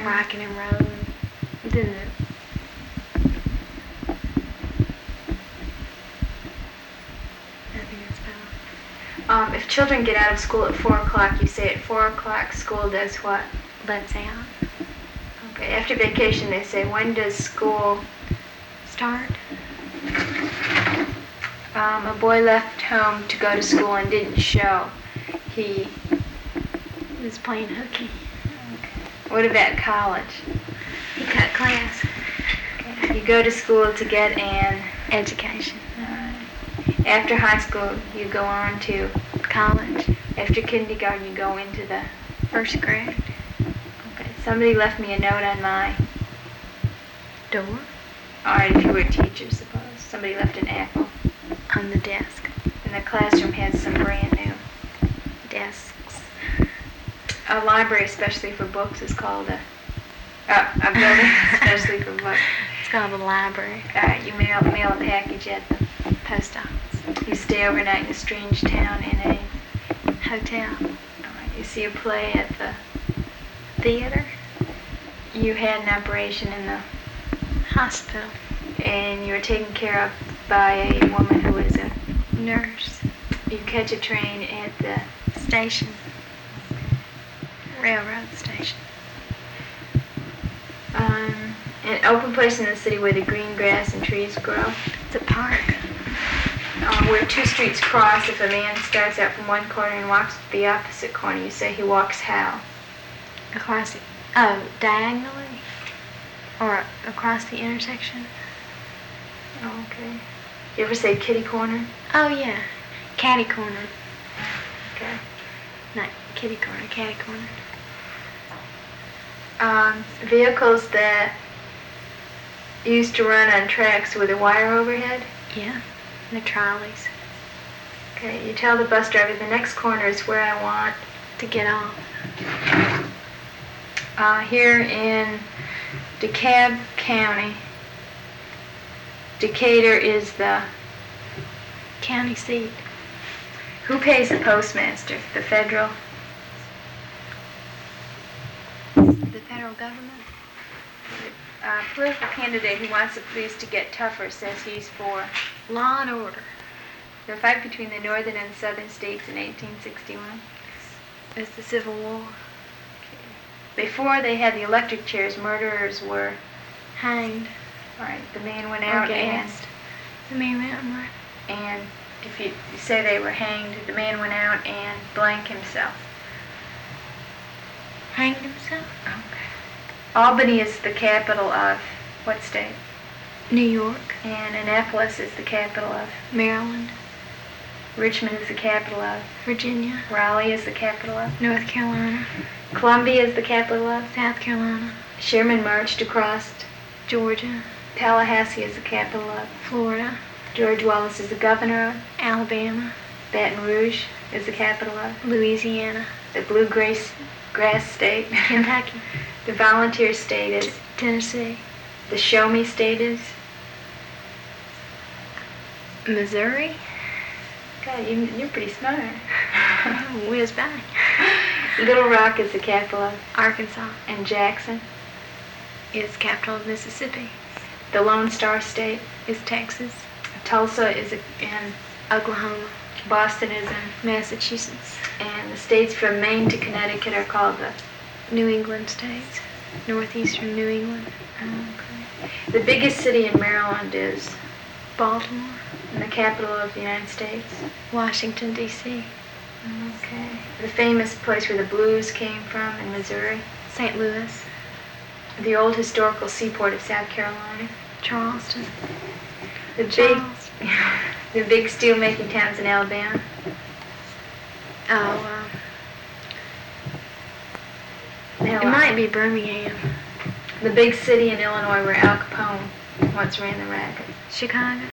rocking and rolling. Didn't it? I think it's about. If children get out of school at 4 o'clock, you say at 4 o'clock school does what? Let's out. Okay, after vacation they say, when does school Start. A boy left home to go to school and didn't show. He Was playing hooky. What about college? He cut class. Okay. You go to school to get an Education. After high school, you go on to College. after kindergarten, you go into the First grade. okay. Somebody left me a note on my Door. all right. If you were a teacher, suppose somebody left an apple, On the desk. and the classroom has some brand new. Desks. A library, especially for books, is called a building, especially for books. It's called the library. You mail a package at the Post office. You stay overnight in a strange town in a. Hotel. You see a play at the. Theater. You had an operation in the. Hospital. And you were taken care of by a woman who was a. Nurse. You catch a train at the. Station. Railroad station. An open place in the city where the green grass and trees grow. It's a park. Where two streets cross, if a man starts out from one corner and walks to the opposite corner, you say he walks how? Across the. Diagonally? Or across the intersection? Okay. You ever say kitty corner? Oh, yeah. Catty corner. Okay. Not kitty corner, catty corner. Vehicles that used to run on tracks with a wire overhead. Yeah. The trolleys. Okay, you tell the bus driver the next corner is where I want. To get off. Here in DeKalb County, Decatur is the. County seat. Who pays the postmaster? The federal? The federal government. Political candidate who wants the police to get tougher says he's for. Law and order. The fight between the northern and southern states in 1861. It's the Civil War. Before they had the electric chairs, murderers were. Hanged. All right, the man went out gassed. The man went out and if you say they were hanged, the man went out and blank himself. hanged himself. Okay. Albany is the capital of what state? New York. And Annapolis is the capital of. Maryland. Richmond is the capital of. Virginia. Raleigh is the capital of. North Carolina. Columbia is the capital of. South Carolina. Sherman marched across. Georgia. Tallahassee is the capital of. Florida. George Wallace is the governor of. Alabama. Baton Rouge is the capital of. Louisiana. The bluegrass state. Kentucky. The volunteer state is. Tennessee. The show me state is. Missouri. God, you're pretty smart. Whiz bang. Little Rock is the capital of. Arkansas. And Jackson is capital of Mississippi. The Lone Star State is Texas. Tulsa is in Oklahoma. Boston is in Massachusetts. And the states from Maine to Connecticut are called the New England states. Northeastern New England. Okay. The biggest city in Maryland is Baltimore. And the capital of the United States? Washington, D.C. Okay. The famous place where the blues came from in Missouri? St. Louis. The old historical seaport of South Carolina? Charleston. The big steel-making towns in Alabama? It might be Birmingham. The big city in Illinois where Al Capone once ran the racket? Chicago.